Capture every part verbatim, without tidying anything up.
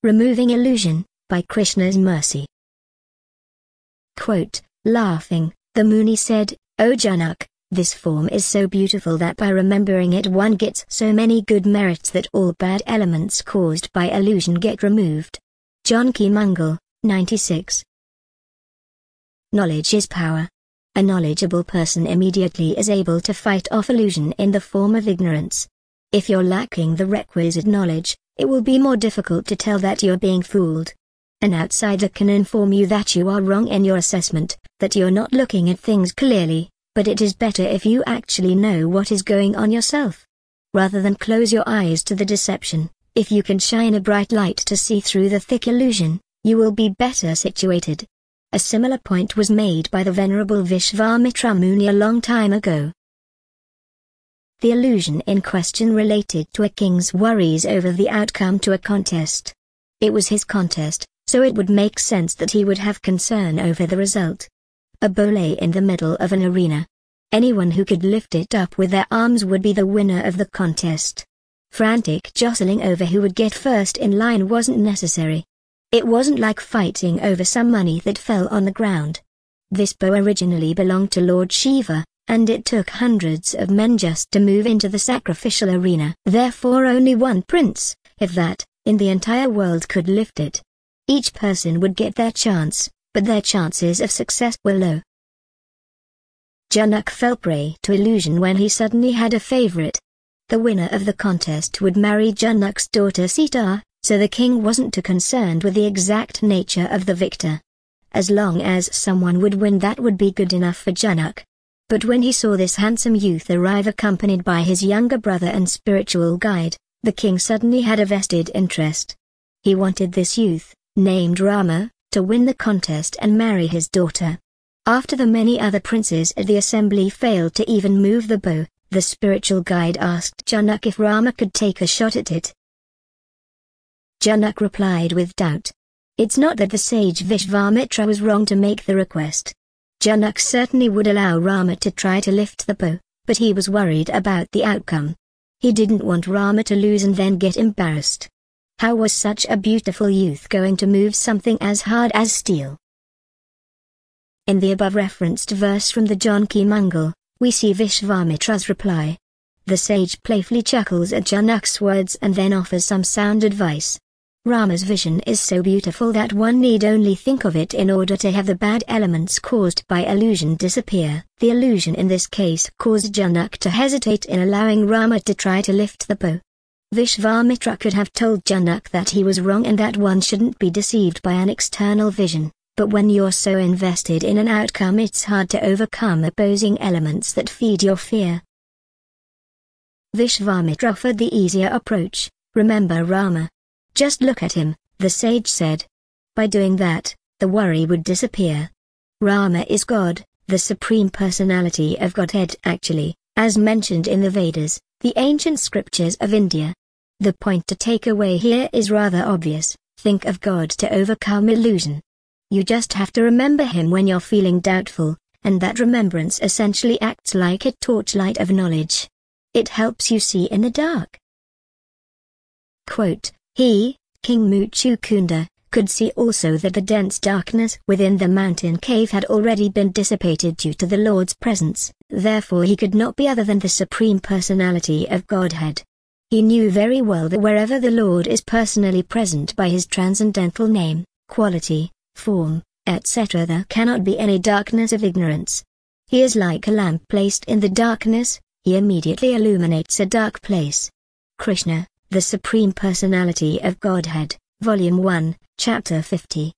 Removing Illusion, by Krishna's Mercy. Quote, laughing, the Muni said, O Janak, this form is so beautiful that by remembering it one gets so many good merits that all bad elements caused by illusion get removed. Janki Mangal, ninety-six. Knowledge is power. A knowledgeable person immediately is able to fight off illusion in the form of ignorance. If you're lacking the requisite knowledge, it will be more difficult to tell that you're being fooled. An outsider can inform you that you are wrong in your assessment, that you're not looking at things clearly, but it is better if you actually know what is going on yourself. Rather than close your eyes to the deception, if you can shine a bright light to see through the thick illusion, you will be better situated. A similar point was made by the Venerable Vishvamitra Muni a long time ago. The illusion in question related to a king's worries over the outcome to a contest. It was his contest, so it would make sense that he would have concern over the result. A bow lay in the middle of an arena. Anyone who could lift it up with their arms would be the winner of the contest. Frantic jostling over who would get first in line wasn't necessary. It wasn't like fighting over some money that fell on the ground. This bow originally belonged to Lord Shiva, and it took hundreds of men just to move into the sacrificial arena. Therefore only one prince, if that, in the entire world could lift it. Each person would get their chance, but their chances of success were low. Janak fell prey to illusion when he suddenly had a favorite. The winner of the contest would marry Janak's daughter Sita, so the king wasn't too concerned with the exact nature of the victor. As long as someone would win, that would be good enough for Janak. But when he saw this handsome youth arrive accompanied by his younger brother and spiritual guide, the king suddenly had a vested interest. He wanted this youth, named Rama, to win the contest and marry his daughter. After the many other princes at the assembly failed to even move the bow, the spiritual guide asked Janak if Rama could take a shot at it. Janak replied with doubt. It's not that the sage Vishvamitra was wrong to make the request. Janak certainly would allow Rama to try to lift the bow, but he was worried about the outcome. He didn't want Rama to lose and then get embarrassed. How was such a beautiful youth going to move something as hard as steel? In the above referenced verse from the Janki Mangal, we see Vishvamitra's reply. The sage playfully chuckles at Janak's words and then offers some sound advice. Rama's vision is so beautiful that one need only think of it in order to have the bad elements caused by illusion disappear. The illusion in this case caused Janak to hesitate in allowing Rama to try to lift the bow. Vishvamitra could have told Janak that he was wrong and that one shouldn't be deceived by an external vision, but when you're so invested in an outcome it's hard to overcome opposing elements that feed your fear. Vishvamitra offered the easier approach. Remember Rama. Just look at him, the sage said. By doing that, the worry would disappear. Rama is God, the Supreme Personality of Godhead actually, as mentioned in the Vedas, the ancient scriptures of India. The point to take away here is rather obvious. Think of God to overcome illusion. You just have to remember him when you're feeling doubtful, and that remembrance essentially acts like a torchlight of knowledge. It helps you see in the dark. Quote, he, King Muchukunda, could see also that the dense darkness within the mountain cave had already been dissipated due to the Lord's presence, therefore he could not be other than the Supreme Personality of Godhead. He knew very well that wherever the Lord is personally present by his transcendental name, quality, form, et cetera there cannot be any darkness of ignorance. He is like a lamp placed in the darkness, he immediately illuminates a dark place. Krishna, the Supreme Personality of Godhead, Volume one, Chapter fifty.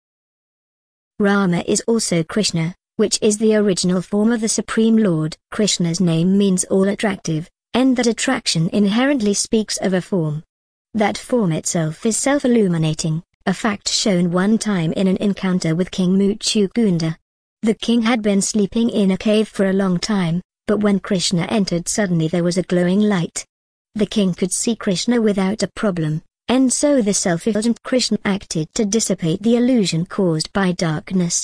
Rama is also Krishna, which is the original form of the Supreme Lord. Krishna's name means all attractive, and that attraction inherently speaks of a form. That form itself is self-illuminating, a fact shown one time in an encounter with King Muchukunda. The king had been sleeping in a cave for a long time, but when Krishna entered suddenly there was a glowing light. The king could see Krishna without a problem, and so the self-effulgent Krishna acted to dissipate the illusion caused by darkness.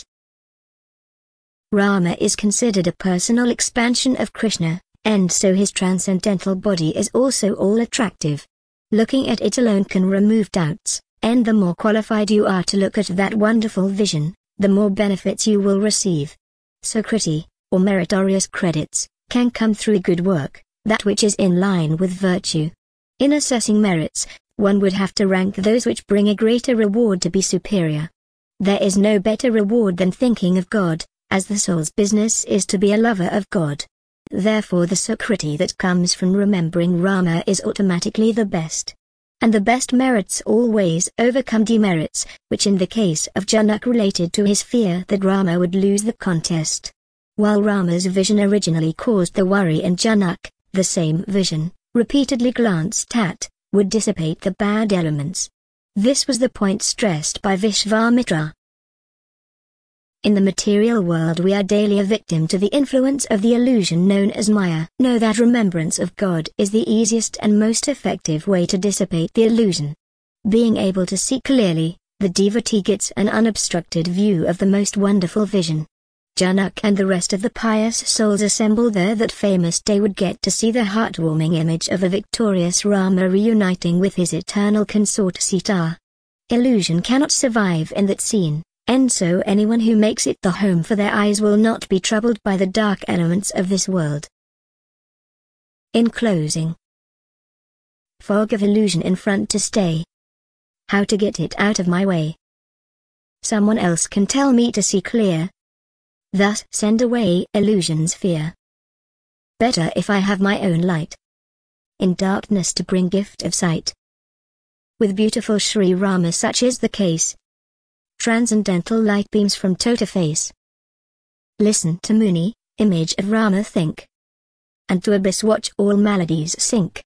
Rama is considered a personal expansion of Krishna, and so his transcendental body is also all attractive. Looking at it alone can remove doubts, And the more qualified you are to look at that wonderful vision, the more benefits you will receive. Sukriti, or meritorious credits, can come through good work, that which is in line with virtue. In assessing merits, one would have to rank those which bring a greater reward to be superior. There is no better reward than thinking of God, as the soul's business is to be a lover of God. Therefore the Sukriti that comes from remembering Rama is automatically the best. And the best merits always overcome demerits, which in the case of Janak related to his fear that Rama would lose the contest. While Rama's vision originally caused the worry in Janak, the same vision, repeatedly glanced at, would dissipate the bad elements. This was the point stressed by Vishvamitra. In the material world we are daily a victim to the influence of the illusion known as Maya. Know that remembrance of God is the easiest and most effective way to dissipate the illusion. Being able to see clearly, the devotee gets an unobstructed view of the most wonderful vision. Janak and the rest of the pious souls assembled there that famous day would get to see the heartwarming image of a victorious Rama reuniting with his eternal consort Sita. Illusion cannot survive in that scene, and so anyone who makes it the home for their eyes will not be troubled by the dark elements of this world. In closing, fog of illusion in front to stay. How to get it out of my way? Someone else can tell me to see clear. Thus send away illusion's fear. Better if I have my own light. In darkness to bring gift of sight. With beautiful Sri Rama such is the case. Transcendental light beams from toe to face. Listen to Muni, image of Rama think. And to abyss watch all maladies sink.